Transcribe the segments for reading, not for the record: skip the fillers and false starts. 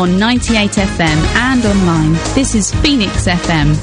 on 98 FM and online. This is Phoenix FM.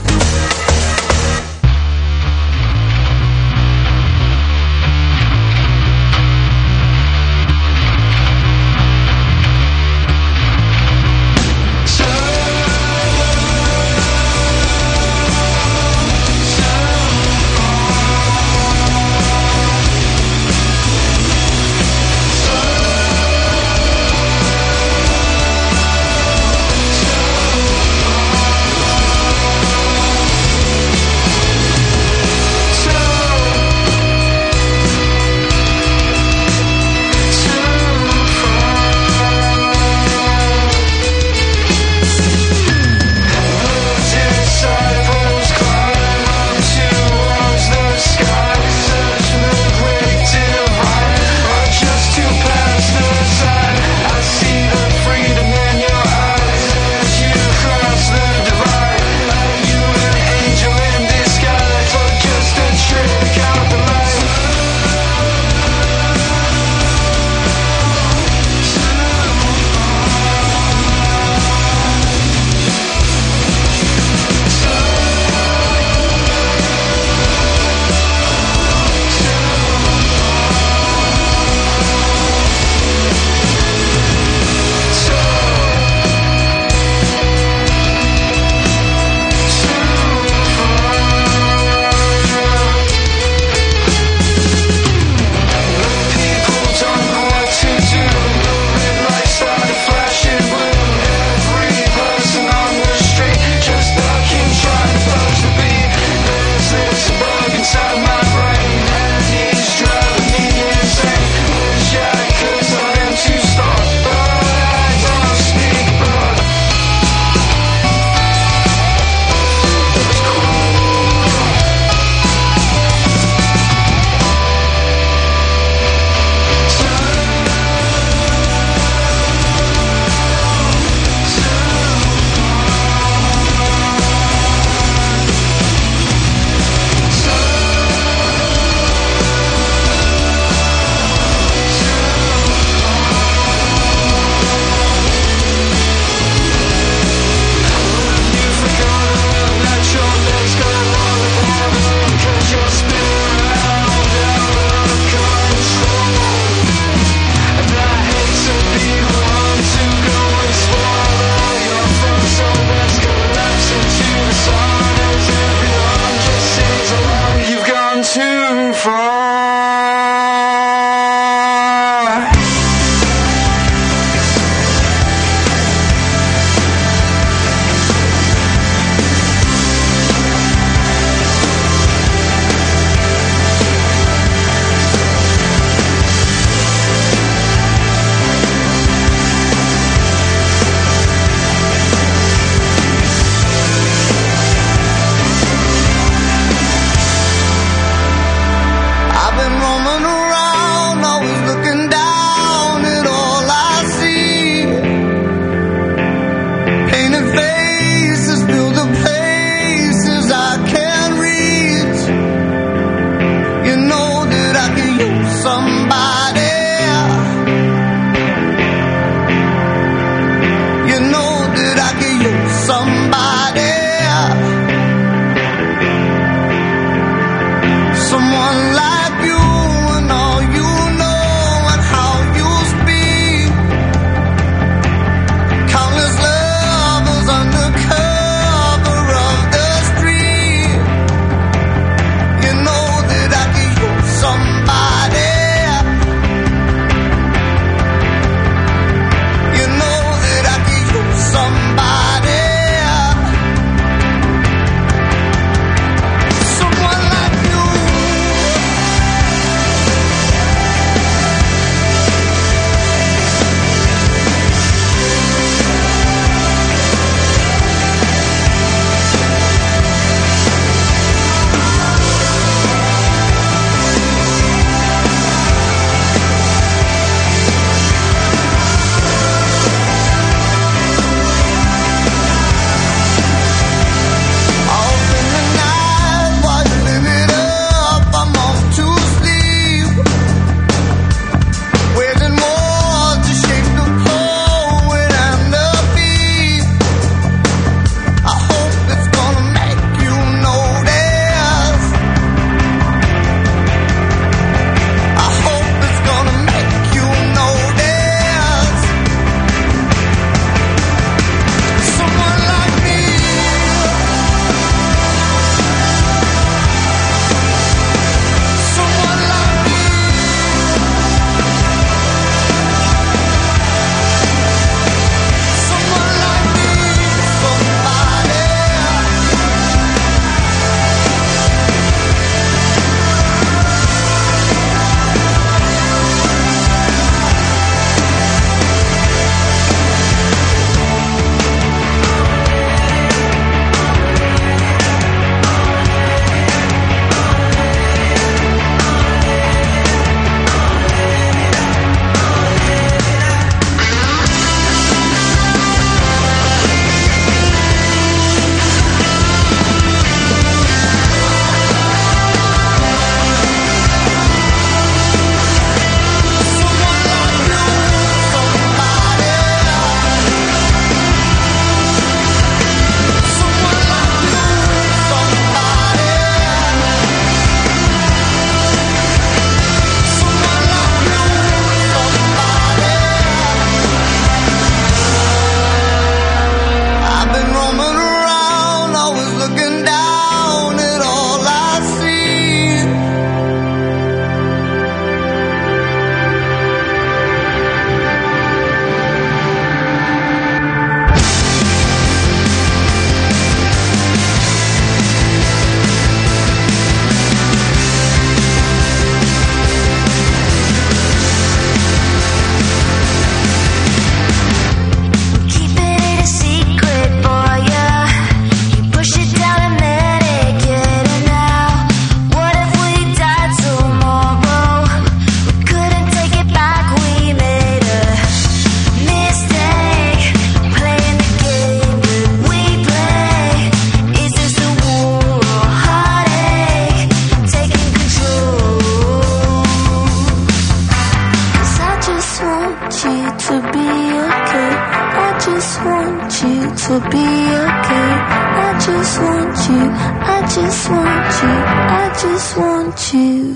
just want you, I just want you, I just want you.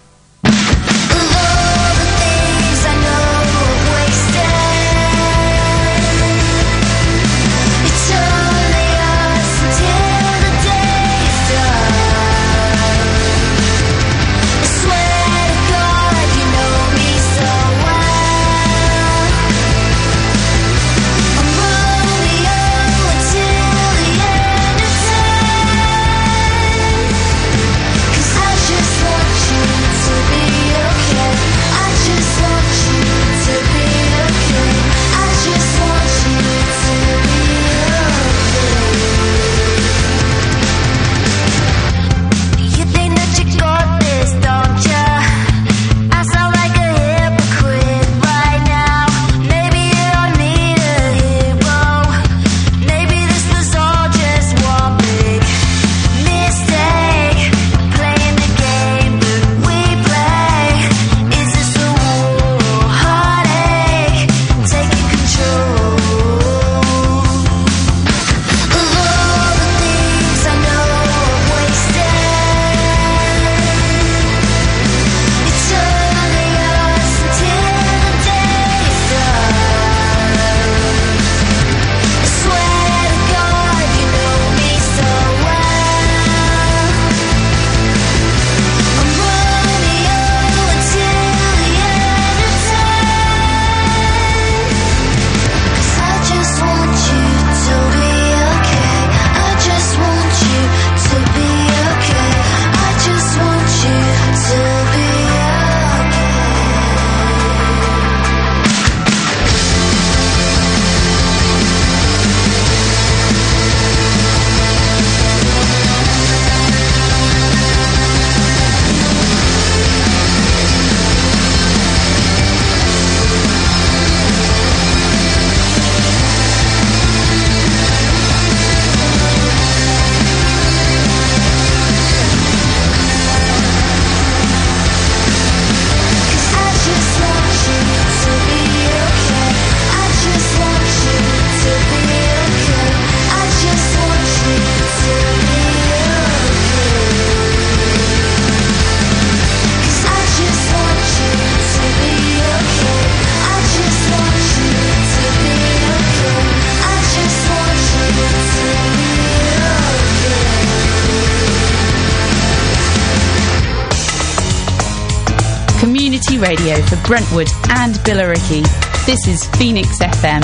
Radio for Brentwood and Billericay. This is Phoenix FM.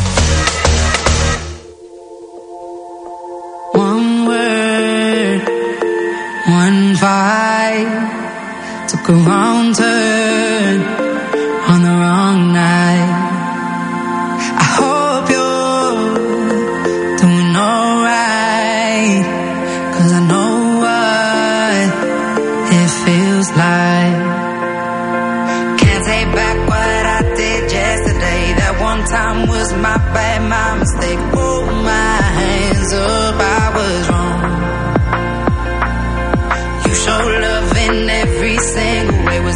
One word, one vibe, took a wrong turn on the wrong night. I hope you're doing alright, 'cause I know what it feels like. Time was my bad, my mistake. Hold my hands up, I was wrong. You show love in every single way.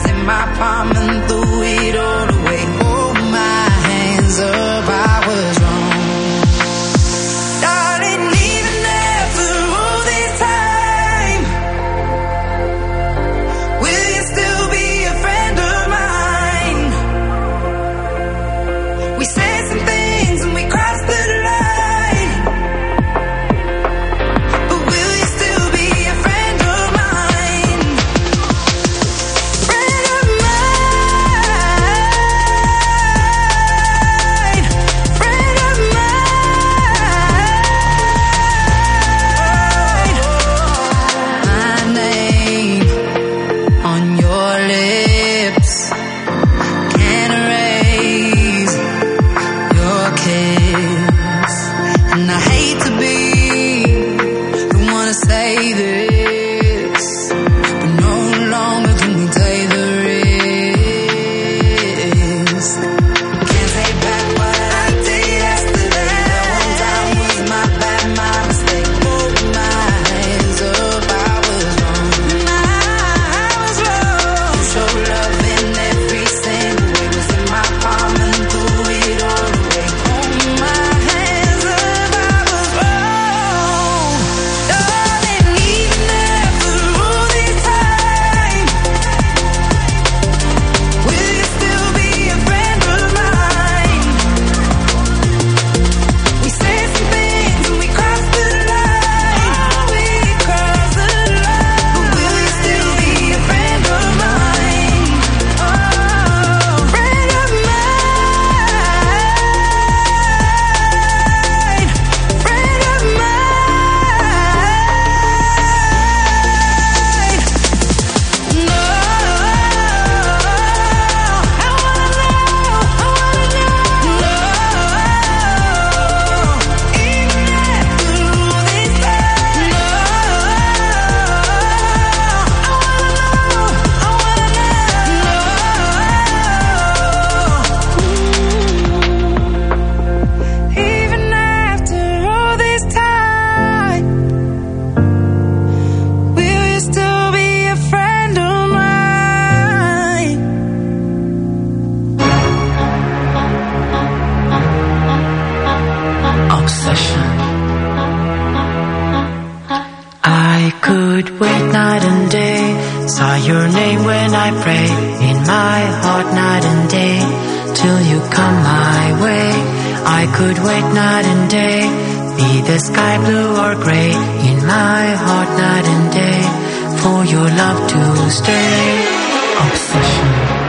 could wait night and day, saw your name when I pray, in my heart night and day, till you come my way. I could wait night and day, be the sky blue or gray, in my heart night and day, for your love to stay. Obsession.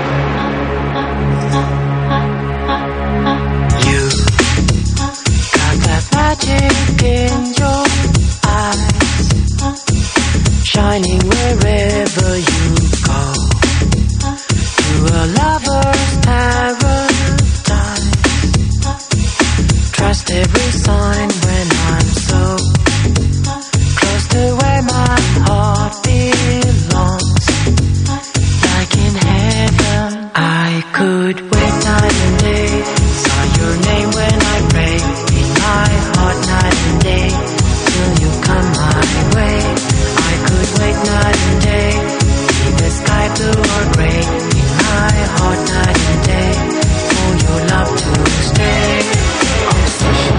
You got that magic in your eyes, shining wherever you go, to a lover's paradise. Trust every sign when I'm so close to where my heart belongs, like in heaven. I could wait night and day, saw your name when I pray, in my heart night and day, till you come my way. I could wait night and day, be the sky blue or gray, in my heart night and day, for your love to stay. Obsession.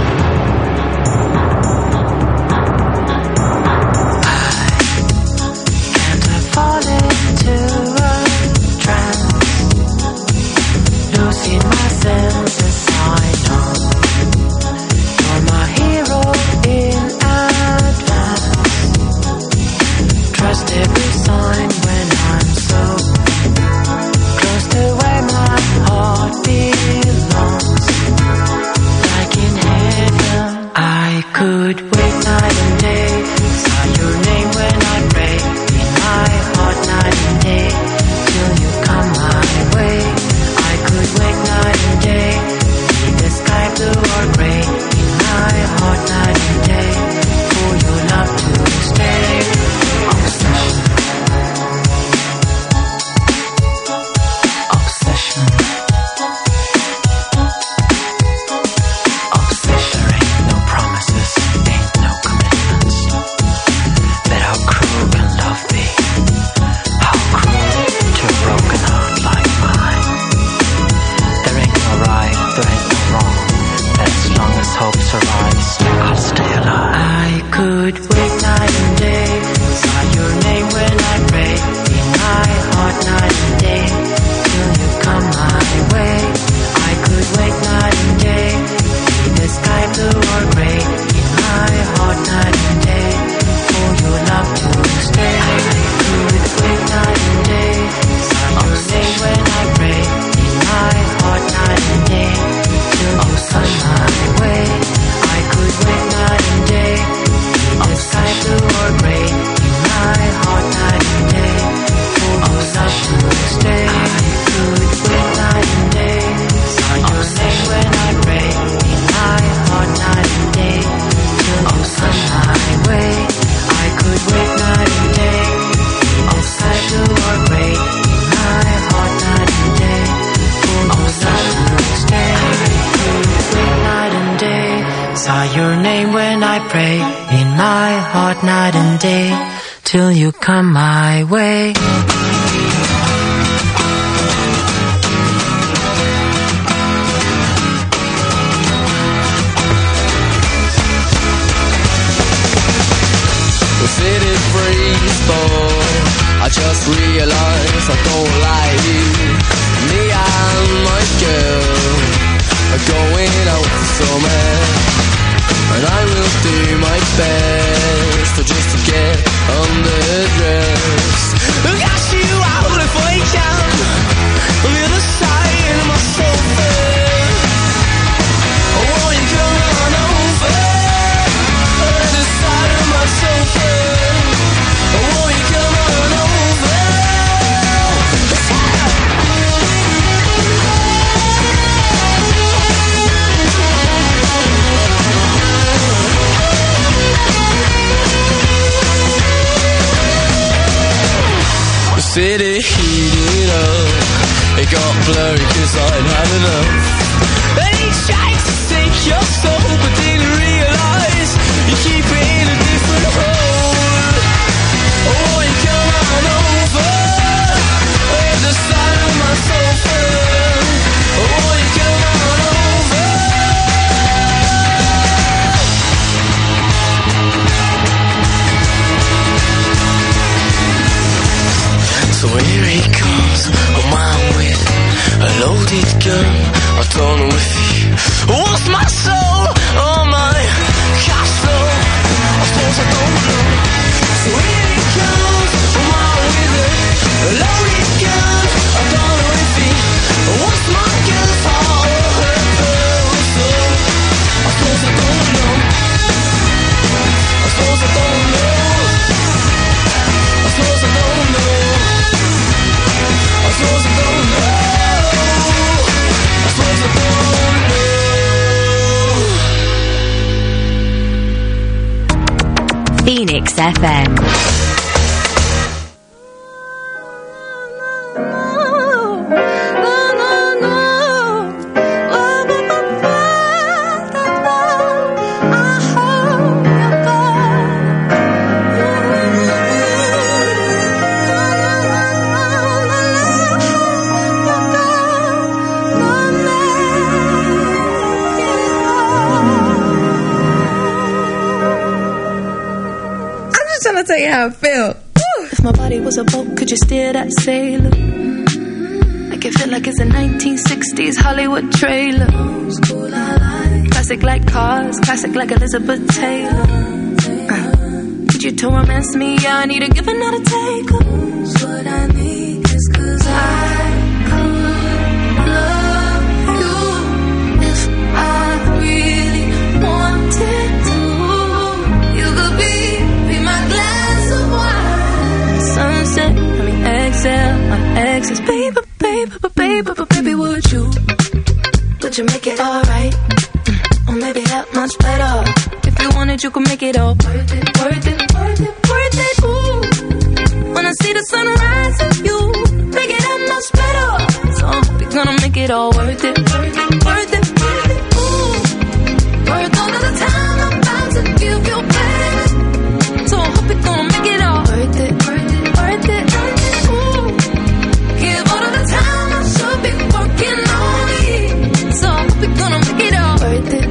I can't fall into a trance, losing my senses. I know you're my hero in advance. Trust every sign when I'm so close to where my heart belongs, like in heaven. I could wait night and day, saw your name when I pray, in my heart night and day, till you come my way. I could wait night and day, be the sky blue or gray, in my heart night and day, for your love to stay. Obsession. Obsession. Obsession. There ain't no promises, ain't no commitments, but how cruel can love be? How cruel to a broken heart like mine. There ain't no right, there ain't no wrong, but as long as hope survives, I'll stay alive. I could wait night and day, saw your name when I pray, in my heart night and day, till you come my way. I could wait night and day, be the sky blue or gray, in my heart night and day, for your love to stay. I could wait night and day, saw your name when I pray, in my heart night and day, till you come my way. I could wait night and day, be the sky blue or gray, in my heart night and day, for your love to stay. I could wait night and day, saw your name when I pray, in my heart night and day, till you come my way. I could wait night and day, be the sky blue or gray, in my heart night and day, for your love to stay. I could wait night and day, saw your name when I pray, in my heart night and day, till you come my way. The city freeze fall, I just realized I don't like you. Me and my girl are going out for summer, and I will do my best just to get underdressed. Got you out if I can, on the other side of my sofa. Oh, won't you come on over, on the other side of my sofa. Oh, won't you come on over. The city heated up, it got blurry cause I'd had enough. And he tried to take your soul, but didn't realize you keep it in a different hole. Oh, you come on over, on the side of my sofa. Oh, you come on over. Phoenix FM. Tell you how I feel. Woo! If my body was a boat, could you steer that sailor? Make it feel like it's a 1960s Hollywood trailer. Classic like cars, classic like Elizabeth Taylor. Need you to romance me, yeah, I need a give and not a take. What I need is 'cause I could love you if I really wanted to. You could be my glass of wine. Sunset, I mean exhale, my exes. Baby, would you make it alright? Or maybe that much better. If you wanted, you could make it all worth it, ooh. When I see the sunrise of you, make it that much better. So I hope you're gonna make it all worth it, ooh. Worth all of the time I'm about to give you, baby. So I hope you're gonna make it all worth it, ooh. Give all of the time I should be working on me. So I hope you're gonna make it all worth it.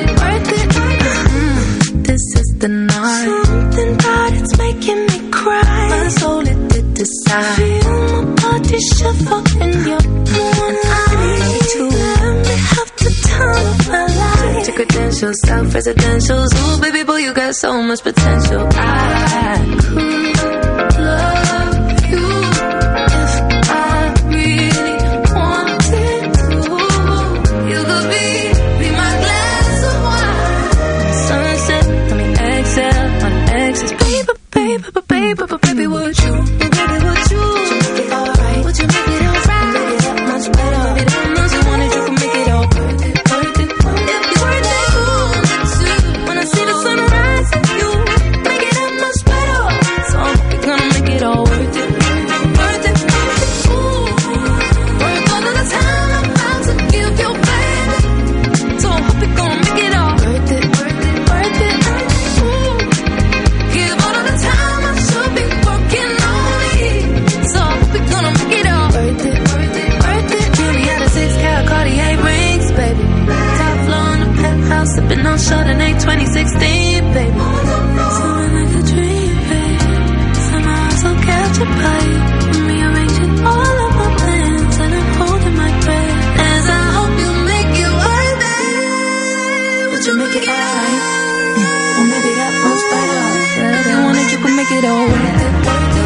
This is the night. Something about it's making me cry. My soul it did decide. Feel my body shiver in your one. I need to let me have the time of my life. Check your credentials, self-residentials. Ooh, baby boy, you got so much potential. I could love you if I really wanted to. You could be my glass of wine. Sunset, I mean exhale, my exes. Baby, would you make it alright? Would you make it alright? Make it that much better. Maybe that much you wanted, you can make it all worth it. If you worth it, ooh. When I see the sunrise, you make it that much better. So I hope you're gonna make it all worth it, ooh. Worth all of the time I'm about to give you, baby. So I hope you're gonna make it all worth it, ooh. Give all of the time I should be working on me. So I hope you're gonna make it all worth it. Give me out of 6-carat Cartier rings, baby. Top floor in the penthouse, sipping on Chardonnay 2016, baby. Something like a dream, baby. Somehow I'm so captured by you. I'm rearranging all of my plans and I'm holding my breath as I hope you make it worth it. Would you make it alright? Or maybe that much better. If you wanted, you could make it all worth it.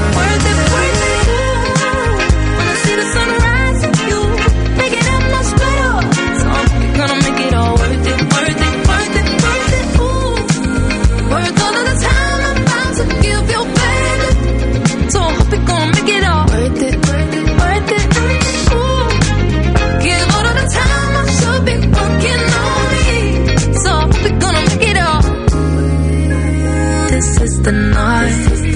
When I see the sunrise, you make it that much better. So I hope you're gonna make it all worth it, ooh. Worth all of the time I'm about to give you, baby. So I hope you're gonna make it all worth it, ooh. Give all of the time I should be working on me. So I hope you're gonna make it all. This is the night.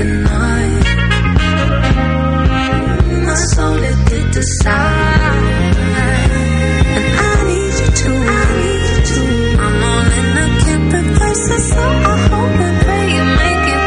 My soul it did decide, and I need you to. I'm all in, I can't reverse it, so I hope and pray you make it.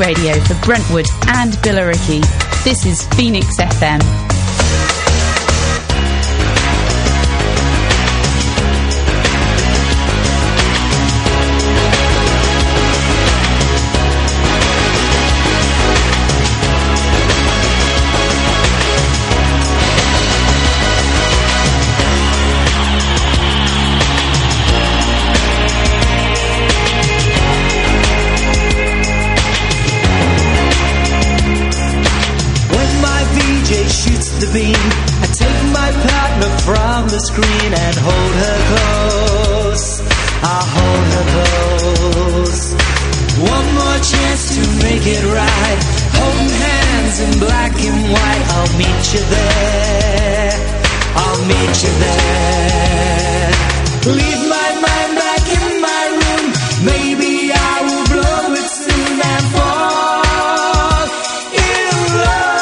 radio for Brentwood and Billericay. This is Phoenix FM. I take my partner from the screen and hold her close. I hold her close. One more chance to make it right. Holding hands in black and white. I'll meet you there. I'll meet you there. Leave my mind back in my room. Maybe I will blow it soon and fall in love.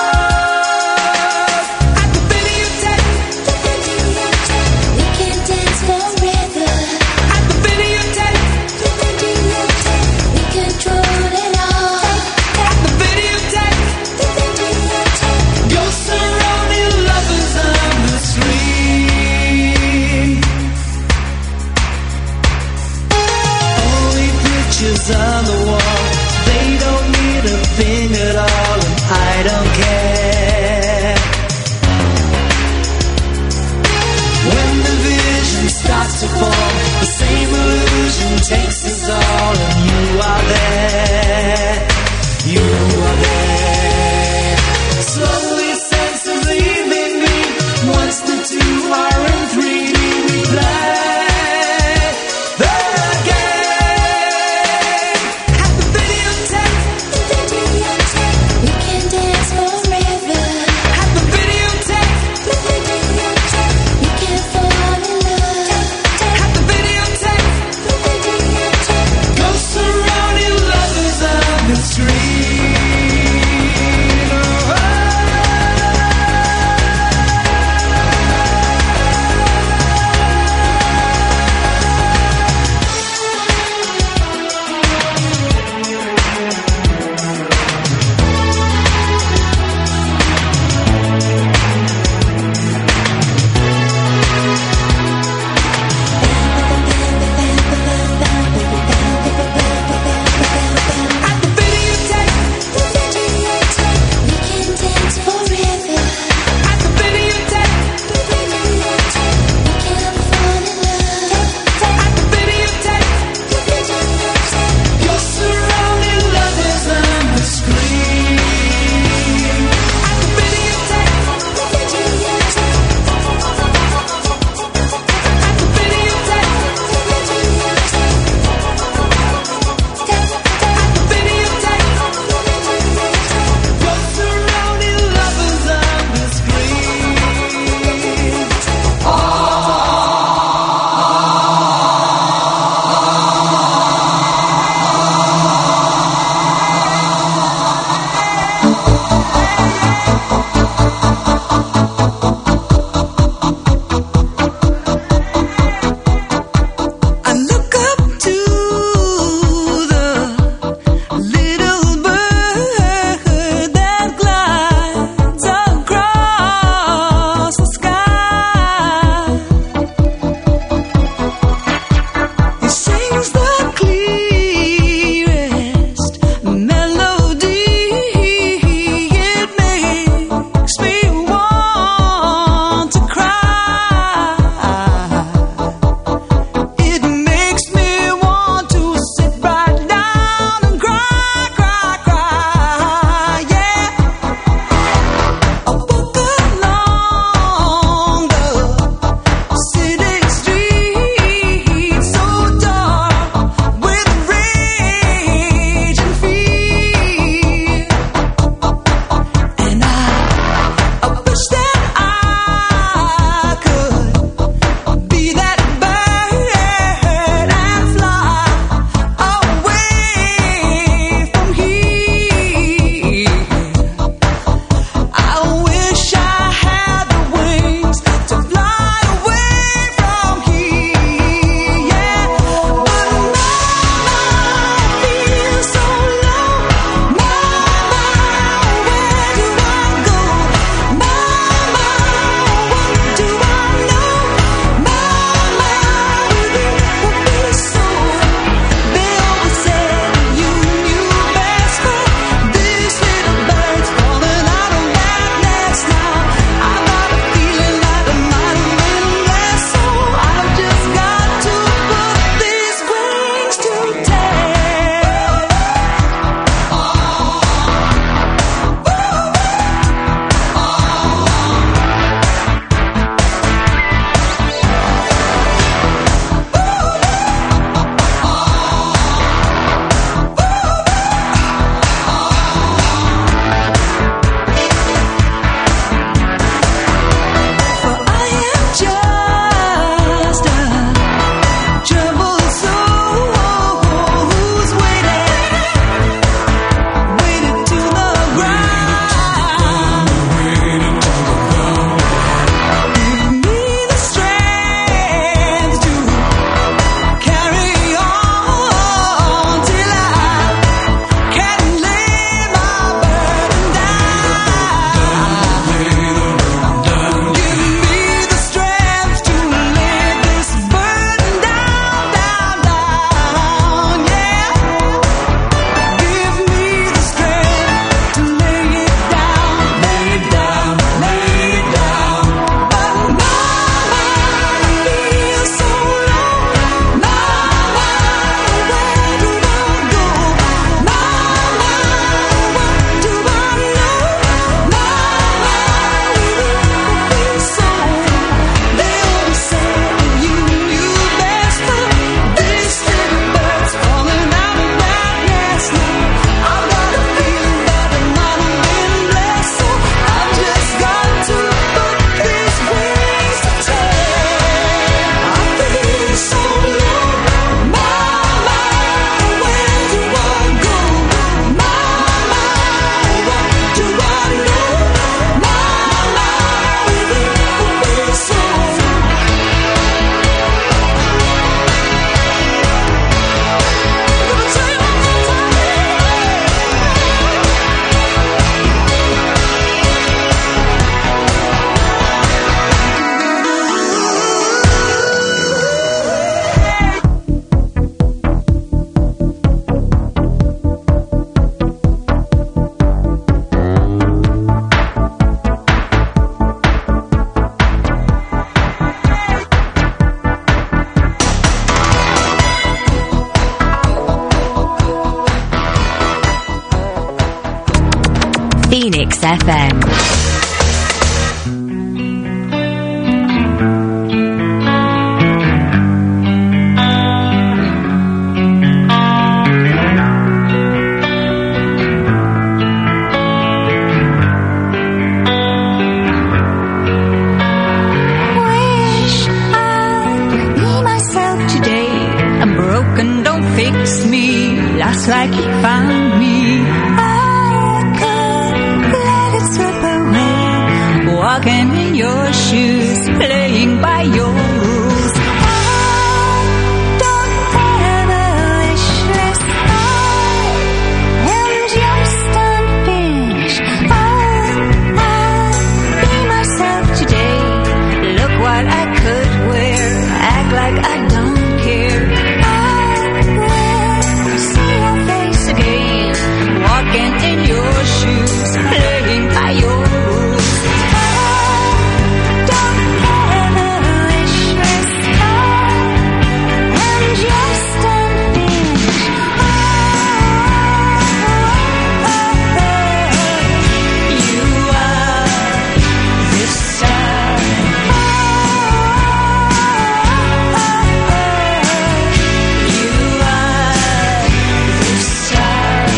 On the wall, they don't need a thing at all, and I don't care. When the vision starts to form, the same illusion takes us all, and you are there, you are there. Slowly senses leaving me, once the two are in 3D, we play. Mix FM. Like you found me, I could let it slip away. Walking in your shoes, playing by your rules. I don't have a wish list. I am just unfinished. I'll be myself today. Look what I could wear. Act like I don't care. Walking in your shoes, playing by your rules. I don't have a wish list. I'm just unfinished. You are the sun. You are the sun.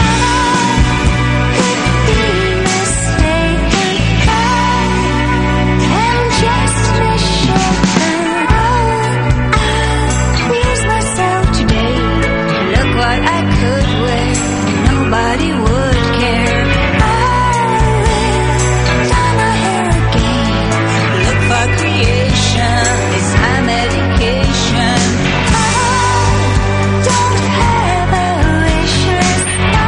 Nobody would care. I will dye my hair again. Look for creation. It's my medication. I don't have a wish list.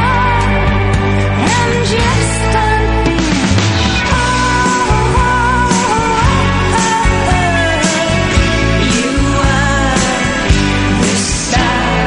I'm just unfinished. You are the star.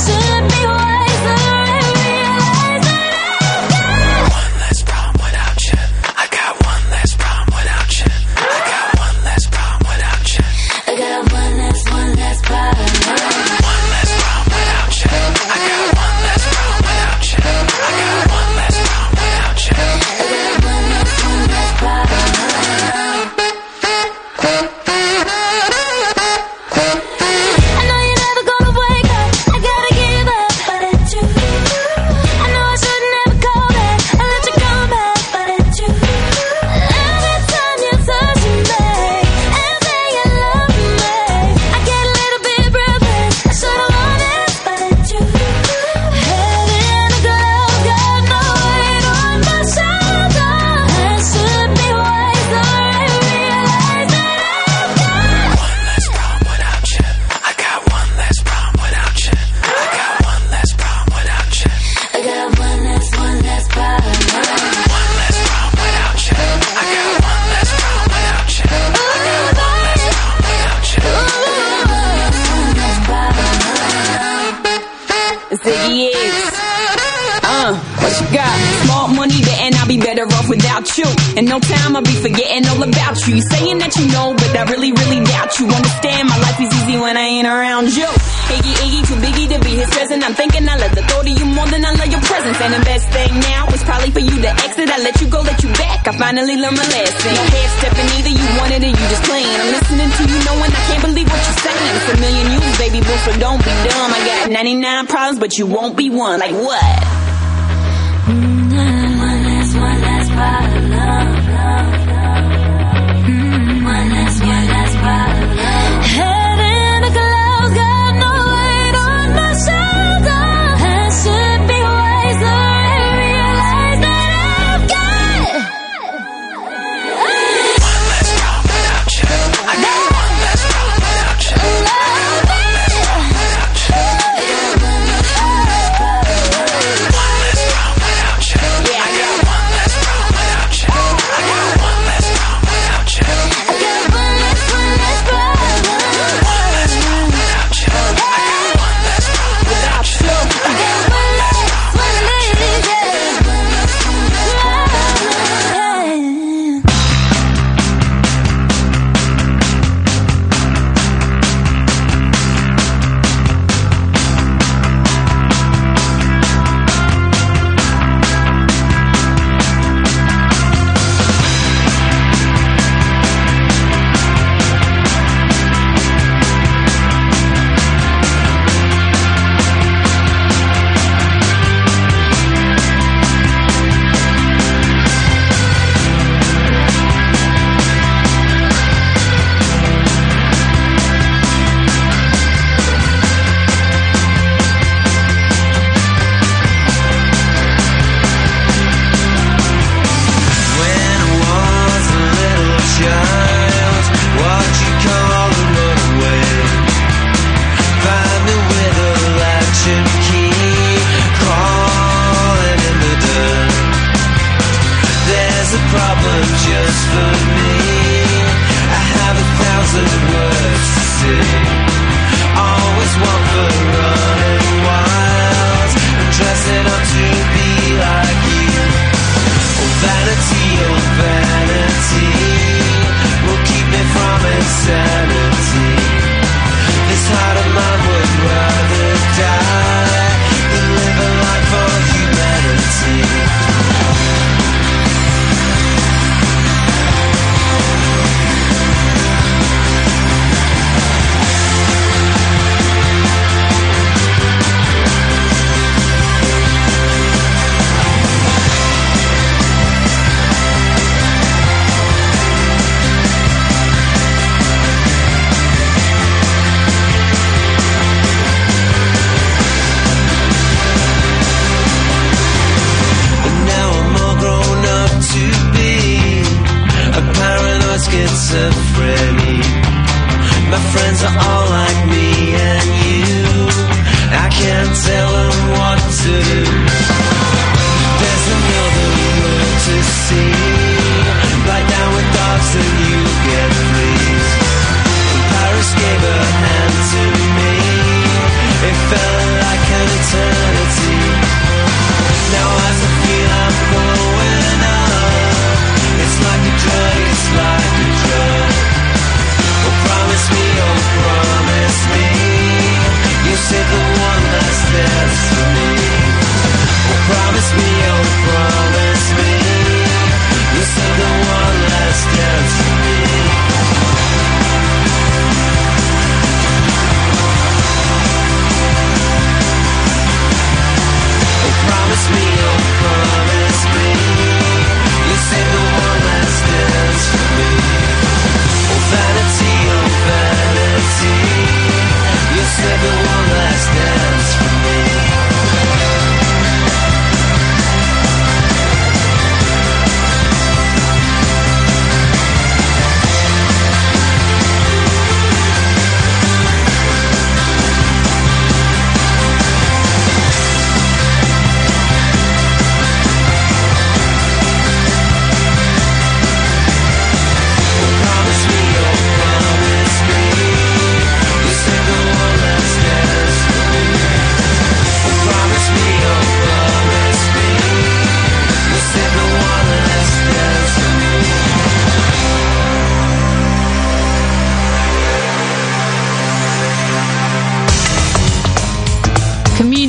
One less problem without you. Ziggy is. What you got? Small money, betting I'll be better off without you. In no time I'll be forgetting all about you. You saying that you know, but I really, really doubt you. Understand my life is easy when I ain't around you. Iggy, too biggie to be his present. I'm thinking I love the thought of you more than I love your presence. And the best thing now is probably for you to exit. I let you go, let you back. I finally learned my lesson. No half stepping either, you wanted it, you just playing. I'm listening to you knowing I can't believe what you're saying. It's a million you, baby boo, so don't be dumb. I got 99 problems, but you won't be one. Like what? One last bottle of love. One last bottle of love. Head in the clouds, got no weight on my shoulder. I should be wiser and realize that I've got one less problem without you. I got one less problem without you. One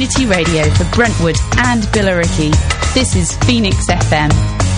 community radio for Brentwood and Billericay. This is Phoenix FM.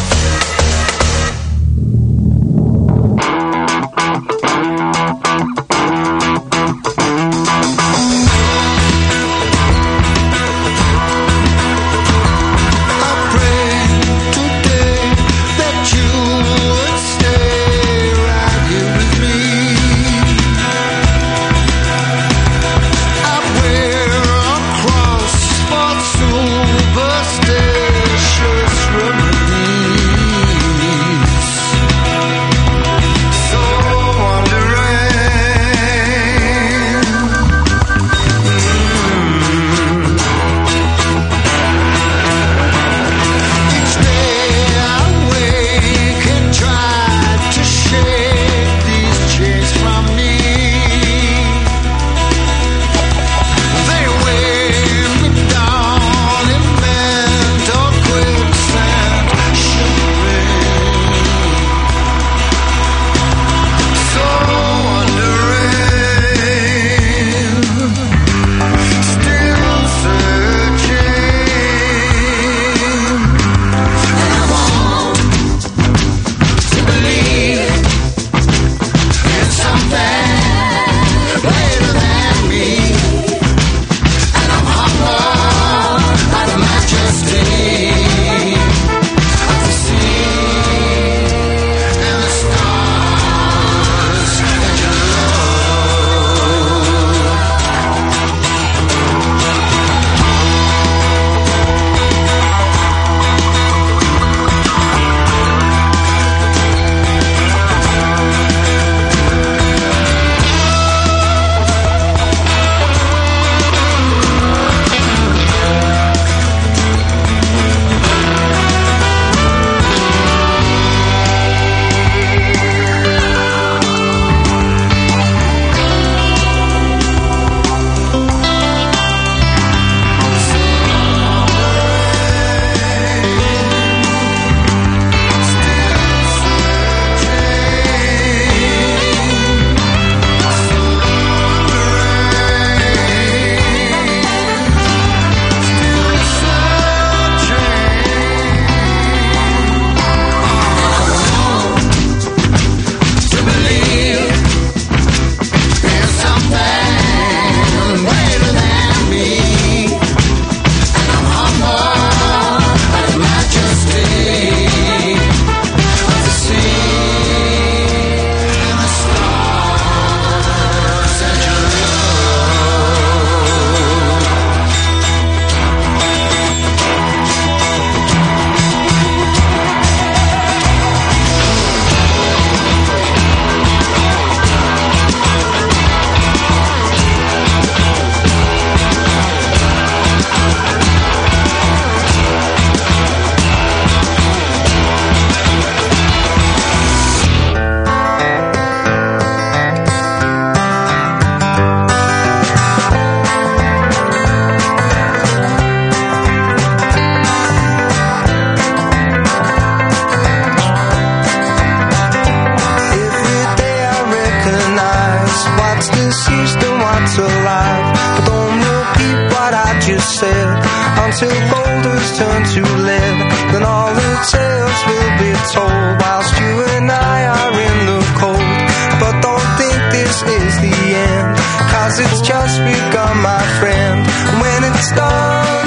Until boulders turn to lead, then all the tales will be told, whilst you and I are in the cold. But don't think this is the end, 'cause it's just begun, my friend. And when it's done,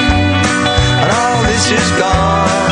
and all this is gone,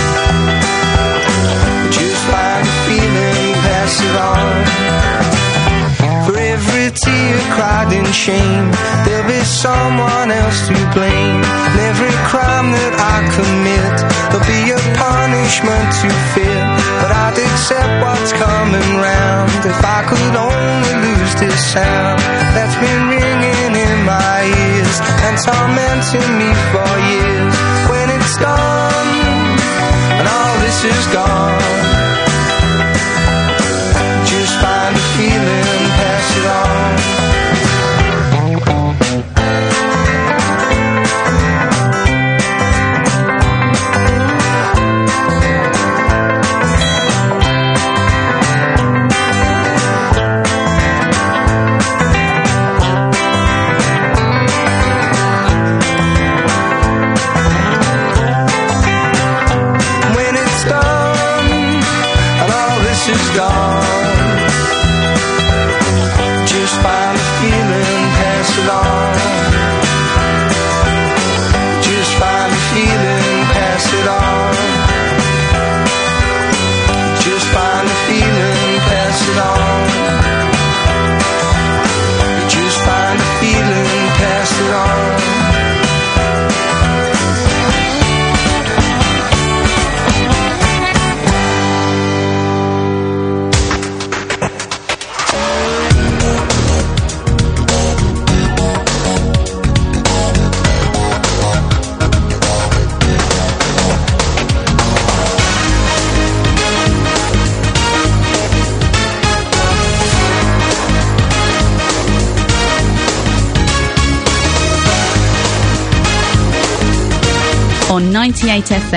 just find a feeling, pass it on. For every tear cried in shame, there'll be someone else to blame. And every crime that I commit, there'll be a punishment to fear. But I'd accept what's coming round if I could only lose this sound that's been ringing in my ears and tormenting me for years. When it's done and all this is gone, just find a feeling, pass it on. on 98 FM.